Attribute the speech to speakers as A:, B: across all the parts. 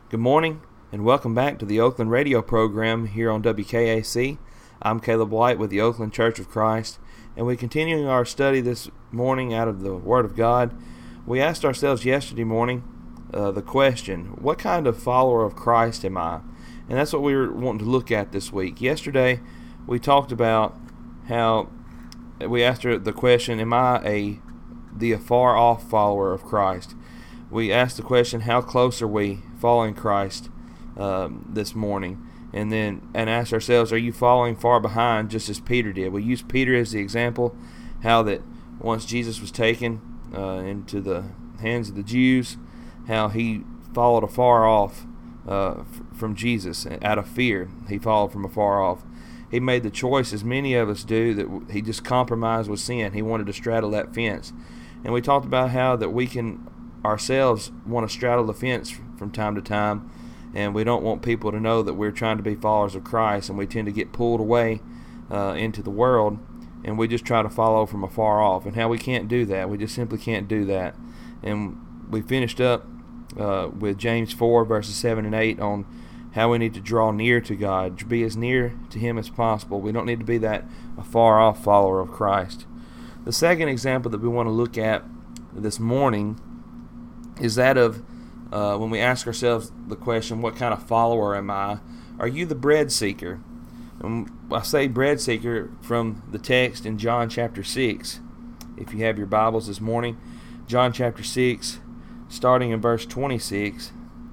A: Good morning, and welcome back to the Oakland radio program here on WKAC. I'm Caleb White with the Oakland Church of Christ, and we're continuing our study this morning out of the Word of God. We asked ourselves yesterday morning the question, what kind of follower of Christ am I? And that's what we were wanting to look at this week. Yesterday, we talked about how we asked the question, am I the afar-off follower of Christ? We asked the question, how close are we following Christ this morning? And asked ourselves, are you following far behind just as Peter did? We used Peter as the example, how that once Jesus was taken into the hands of the Jews, how he followed afar off from Jesus out of fear. He followed from afar off. He made the choice, as many of us do, that he just compromised with sin. He wanted to straddle that fence. And we talked about how that we can ourselves want to straddle the fence from time to time, and we don't want people to know that we're trying to be followers of Christ, and we tend to get pulled away into the world, and we just try to follow from afar off, and how we can't do that. We just simply can't do that. And we finished up with James 4 verses 7 and 8 on how we need to draw near to God, to be as near to Him as possible. We don't need to be that afar off follower of Christ. The second example that we want to look at this morning is that of when we ask ourselves the question, what kind of follower am I? Are you the bread seeker? And I say bread seeker from the text in John chapter 6. If you have your Bibles this morning, John chapter 6, starting in verse 26,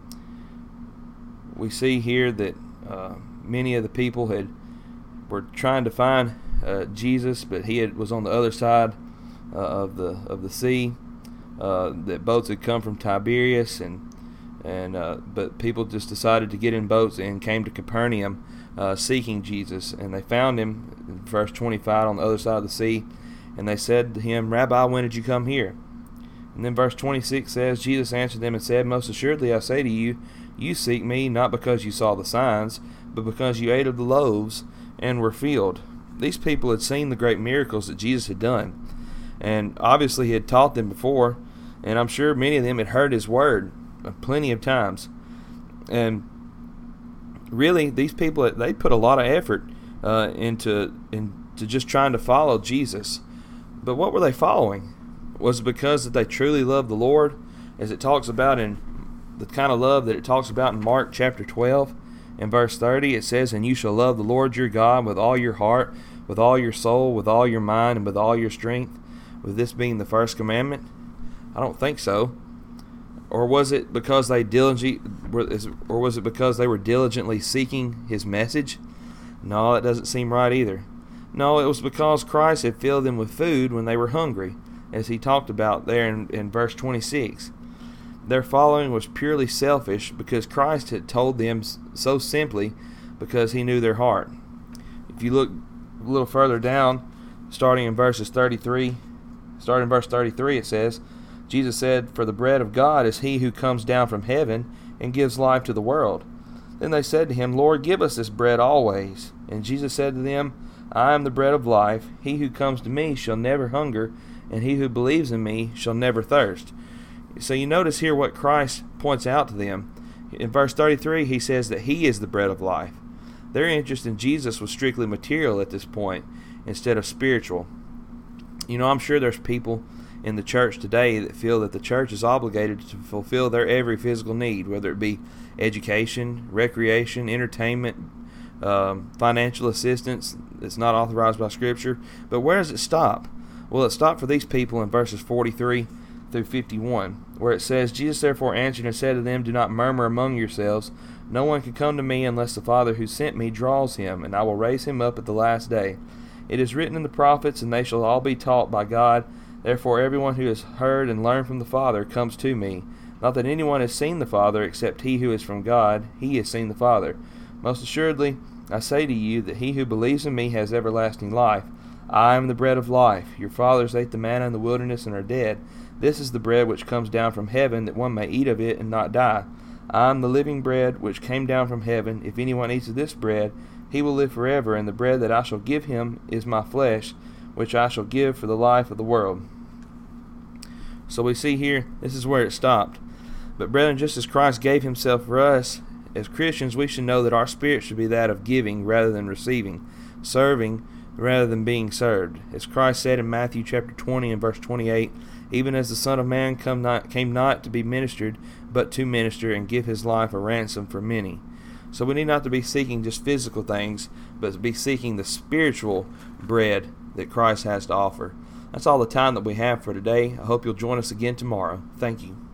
A: we see here that many of the people were trying to find Jesus, but he was on the other side of the sea. That boats had come from Tiberias, but people just decided to get in boats and came to Capernaum seeking Jesus, and they found him in verse 25 on the other side of the sea, and they said to him, Rabbi, when did you come here? And then verse 26 says, Jesus answered them and said, Most assuredly I say to you, you seek me not because you saw the signs, but because you ate of the loaves and were filled. These people had seen the great miracles that Jesus had done, and obviously he had taught them before, and I'm sure many of them had heard his word plenty of times. And really, these people, they put a lot of effort into just trying to follow Jesus. But what were they following? Was it because that they truly loved the Lord, as it talks about in the kind of love that it talks about in Mark chapter 12 and verse 30? It says, And you shall love the Lord your God with all your heart, with all your soul, with all your mind, and with all your strength, with this being the first commandment? I don't think so. Or was it because they were diligently seeking his message? No, that doesn't seem right either. No, it was because Christ had filled them with food when they were hungry, as he talked about there in verse 26. Their following was purely selfish because Christ had told them so simply because he knew their heart. If you look a little further down, starting in verse 33, it says, Jesus said, For the bread of God is he who comes down from heaven and gives life to the world. Then they said to him, Lord, give us this bread always. And Jesus said to them, I am the bread of life. He who comes to me shall never hunger, and he who believes in me shall never thirst. So you notice here what Christ points out to them. In verse 33, he says that he is the bread of life. Their interest in Jesus was strictly material at this point instead of spiritual. You know, I'm sure there's people in the church today that feel that the church is obligated to fulfill their every physical need, whether it be education, recreation, entertainment, financial assistance that's not authorized by Scripture. But where does it stop? Well, it stopped for these people in verses 43 through 51, where it says, Jesus therefore answered and said to them, Do not murmur among yourselves. No one can come to me unless the Father who sent me draws him, and I will raise him up at the last day. It is written in the prophets, and they shall all be taught by God. Therefore everyone who has heard and learned from the Father comes to me. Not that anyone has seen the Father, except he who is from God. He has seen the Father. Most assuredly, I say to you that he who believes in me has everlasting life. I am the bread of life. Your fathers ate the manna in the wilderness and are dead. This is the bread which comes down from heaven, that one may eat of it and not die. I am the living bread which came down from heaven. If anyone eats of this bread, he will live forever, and the bread that I shall give him is my flesh, which I shall give for the life of the world. So we see here, this is where it stopped. But brethren, just as Christ gave himself for us, as Christians, we should know that our spirit should be that of giving rather than receiving, serving rather than being served. As Christ said in Matthew chapter 20 and verse 28, even as the Son of Man came not to be ministered, but to minister and give his life a ransom for many. So we need not to be seeking just physical things, but to be seeking the spiritual bread that Christ has to offer. That's all the time that we have for today. I hope you'll join us again tomorrow. Thank you.